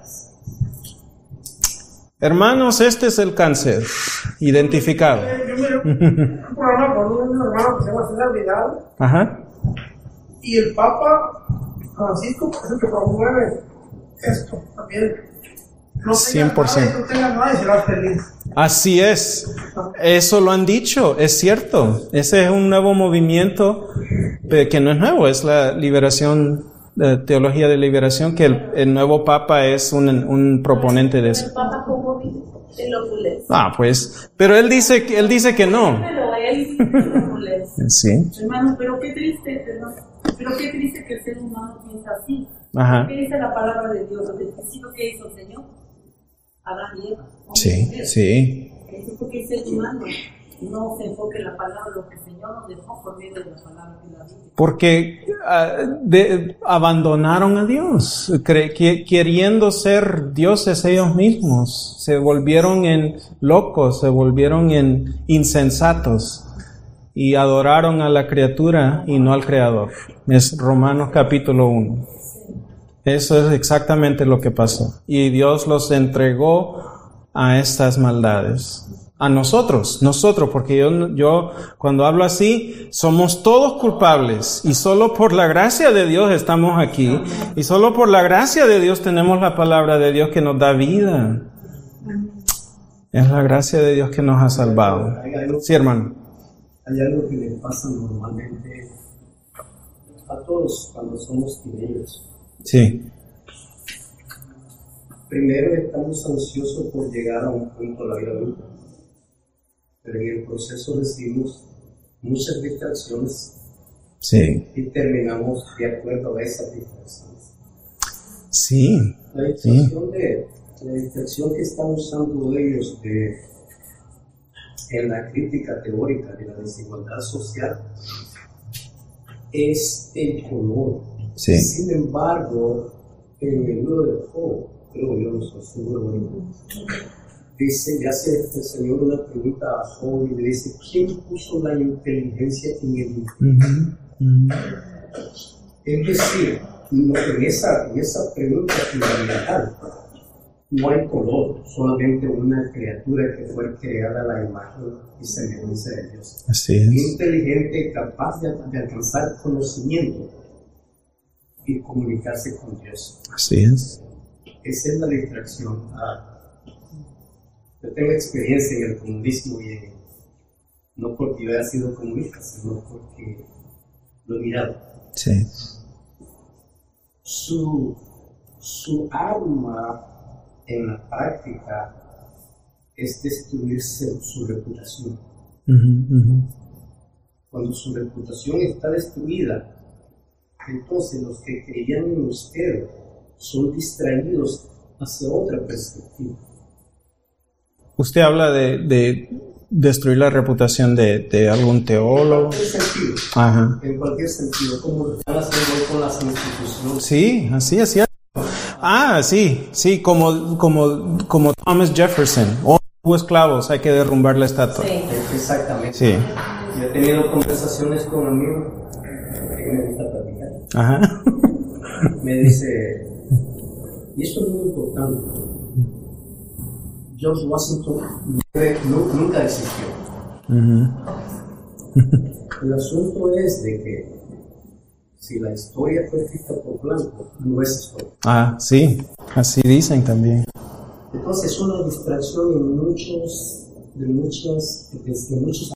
Hermanos, este es el cáncer identificado. Yo miré un programa con un hermano que se llama César Vidal. Ajá. Y el Papa Francisco es el que promueve esto también. No tenga 100%. Nada, no tenga nada y serás feliz. Así es. Eso lo han dicho, es cierto. Ese es un nuevo movimiento que no es nuevo, es la liberación. Teología de liberación, que el nuevo Papa es un proponente de eso. El Papa como el opulento. Pues, pero él dice que no. Pero él el opulento. Sí. Hermano, pero qué triste, perdón. Pero qué triste que el ser humano piensa así. Ajá. ¿Qué dice la palabra de Dios? Desde el principio, ¿qué hizo el Señor? Adán y Eva. Sí. Es porque el ser humano no se enfoque en la palabra, lo que el Señor nos dejó por medio de la palabra que la Biblia. Porque abandonaron a Dios, queriendo ser dioses ellos mismos, se volvieron en locos, se volvieron en insensatos y adoraron a la criatura y no al Creador. Es Romanos capítulo 1. Eso es exactamente lo que pasó. Y Dios los entregó a estas maldades. A nosotros, porque yo cuando hablo así, somos todos culpables y solo por la gracia de Dios estamos aquí y solo por la gracia de Dios tenemos la palabra de Dios que nos da vida. Es la gracia de Dios que nos ha salvado. Sí, hermano. Hay algo que le pasa normalmente a todos cuando somos teenagers. Sí. Primero estamos ansiosos por llegar a un punto de la vida adulta. Pero en el proceso recibimos muchas distracciones. Sí. Y terminamos de acuerdo a esas distracciones. Sí. La distracción que están usando ellos en la crítica teórica de la desigualdad social es el color. Sí. Sin embargo, en el libro de Job, creo yo, no estoy seguro, dice, le hace el Señor una pregunta a Job y le dice: ¿quién puso la inteligencia en el mundo? Es decir, en esa pregunta fundamental no hay color, solamente una criatura que fue creada a la imagen y semejanza de Dios. Así es. Inteligente, capaz de alcanzar conocimiento y comunicarse con Dios. Así es. Esa es la distracción. Yo tengo experiencia en el comunismo y no porque yo haya sido comunista, sino porque lo he mirado. Sí. Su su arma en la práctica es destruir su reputación. Cuando su reputación está destruida, entonces los que creían en usted son distraídos hacia otra perspectiva. Usted habla de destruir la reputación de algún teólogo. En cualquier sentido. Ajá. En cualquier sentido, como están haciendo hoy con las instituciones. Sí, así es cierto. Sí, como Thomas Jefferson. Hubo esclavos, hay que derrumbar la estatua. Sí. Exactamente. Sí. Yo he tenido conversaciones con amigos que me gusta platicar. Ajá. Me dice, y esto es muy importante, George Washington nunca existió. El asunto es de que si la historia fue escrita por blanco, no es historia. Sí, así dicen también. Entonces es una distracción en muchos